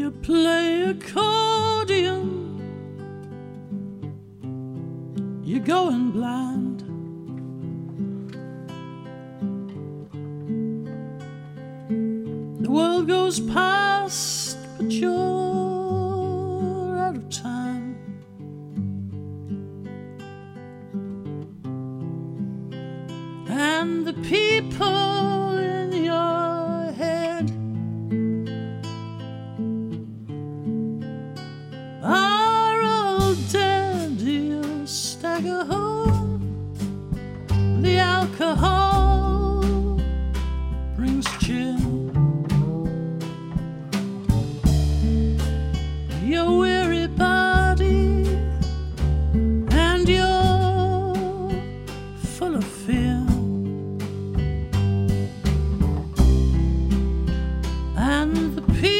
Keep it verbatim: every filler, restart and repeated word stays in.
You play accordion, you're going blind. The world goes past, but you're out of time. And the people in your head are all dead. You stagger home, the alcohol brings cheer. Your weary body and you're full of fear. And the people